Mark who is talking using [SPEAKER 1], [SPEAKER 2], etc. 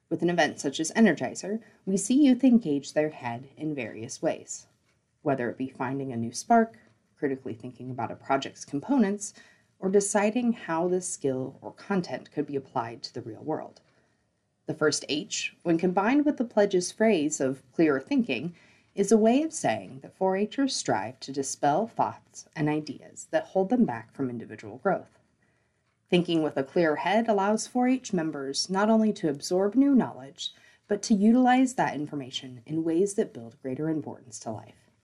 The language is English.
[SPEAKER 1] With an event such as Energizer, we see youth engage their head in various ways, whether it be finding a new spark, critically thinking about a project's components, or deciding how this skill or content could be applied to the real world. The first H, when combined with the pledge's phrase of clearer thinking, is a way of saying that 4-Hers strive to dispel thoughts and ideas that hold them back from individual growth. Thinking with a clear head allows 4-H members not only to absorb new knowledge, but to utilize that information in ways that build greater importance to life.